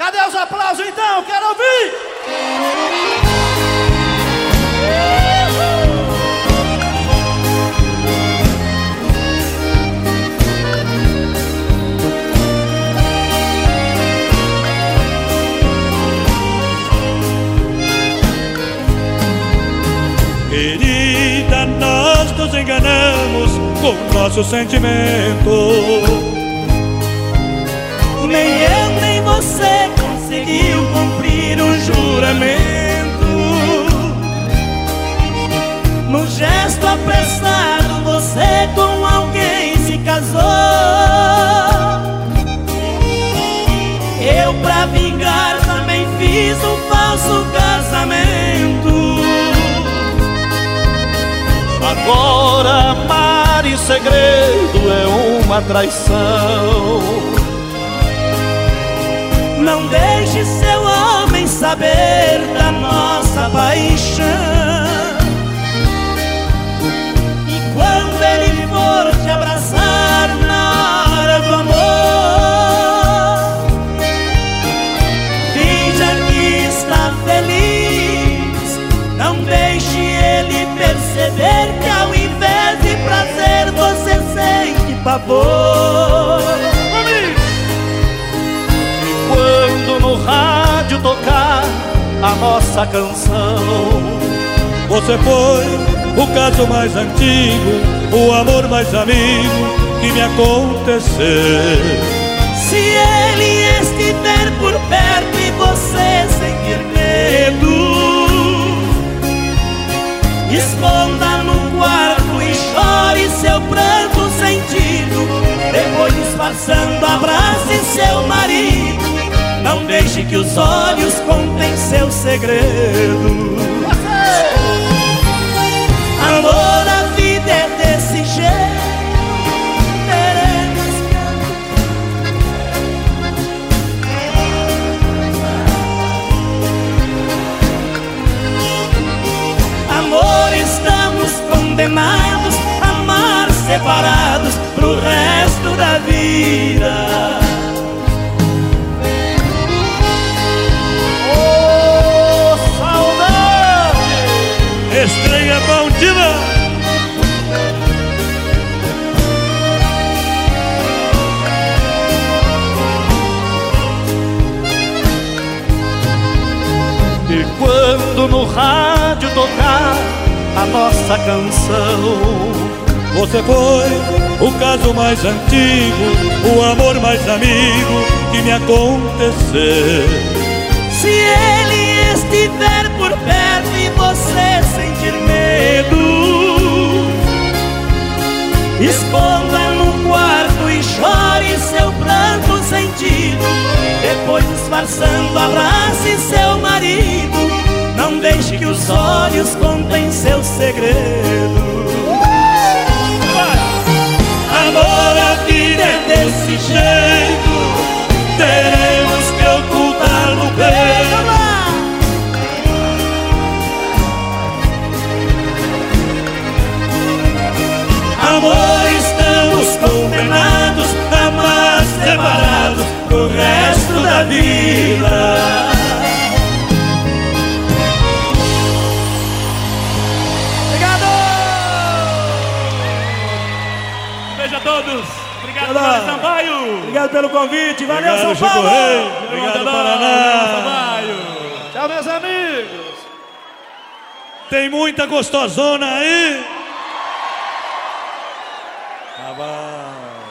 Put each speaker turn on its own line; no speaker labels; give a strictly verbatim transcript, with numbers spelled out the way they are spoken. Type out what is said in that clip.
Cadê os aplausos então? Quero ouvir!
Querida, nós nos enganamos com nosso sentimento.
Nem eu nem você conseguiu cumprir um juramento. Num gesto apressado você com alguém se casou. Eu pra vingar também fiz um falso casamento.
Agora amar em segredo é uma traição.
Não deixe seu homem saber da nossa paixão. E quando ele for te abraçar na hora do amor, finja que está feliz. Não deixe ele perceber que ao invés de prazer você sente pavor.
Quando no rádio tocar a nossa canção,
você foi o caso mais antigo, o amor mais amigo que me aconteceu.
Se ele estiver por perto e você sentir medo, esconda no quarto e chore seu pranto sentido. Depois disfarçando abrace seu marido. Não deixe que os olhos contem seu segredo. Amor, a vida é desse jeito. Teremos amor, estamos condenados a amar separados pro resto da vida.
Estreia bom demais.
E quando no rádio tocar a nossa canção,
você foi o caso mais antigo, o amor mais amigo que me aconteceu.
Se ele estiver por perto e você sentir medo, esconda no quarto e chore seu pranto sentido. Depois disfarçando abrace seu marido. Não deixe que os olhos contem seu segredo. Amor, a vida é desse jeito. Teremos que ocultar no peito. Amor, estamos condenados a amar separados pro resto da vida.
Obrigado!
Beijo a todos. Obrigado, Paulo Sampaio.
Obrigado pelo convite. Valeu,
Obrigado,
São Paulo!
Chico Rei. Obrigado, Paraná.
Tchau, meus amigos!
Tem muita gostosona aí. Ah, vai.